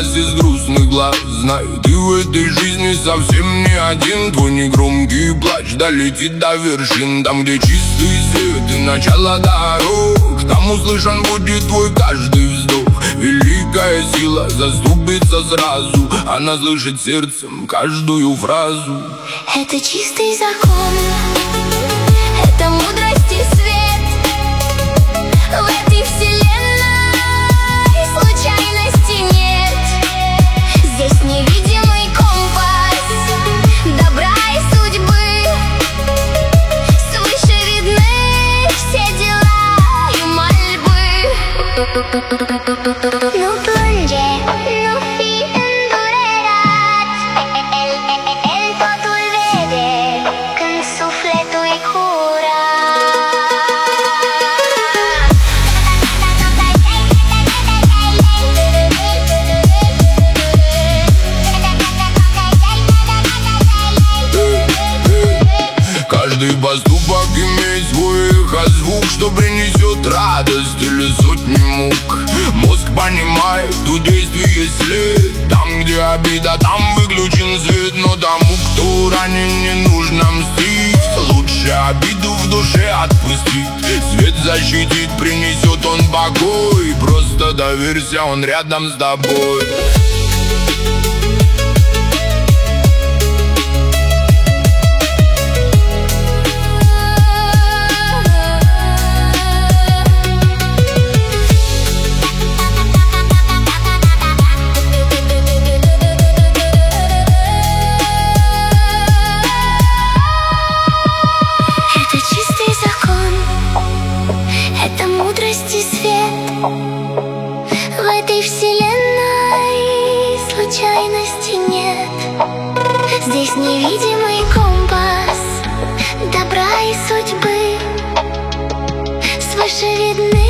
глаз из грустных глаз. Знаю, ты в этой жизни совсем не один. Твой негромкий плач долетит до вершин. Там, где чистый свет и начало дорог, там услышан будет твой каждый вздох. Великая сила заступится сразу, она слышит сердцем каждую фразу. Это чистый закон, это мудрость и свет. В этой вселенной случайности нет. Здесь невидимый компас добра и судьбы. Свыше видны все дела и мольбы. No plunge, no fi îndurerat. El totul vede când sufletul e curat. Каждый поступок имеет свой эхозвук, что принесет радость или сотни мук. Мозг понимает, у действия след. Там, где обида, там выключен свет. Но тому, кто ранен, не нужно мстить. Лучше обиду в душе отпустить. Свет защитит, принесет он покой. Просто доверься, он рядом с тобой. Это мудрость и свет. В этой вселенной случайности нет. Здесь невидимый компас добра и судьбы. Свыше видны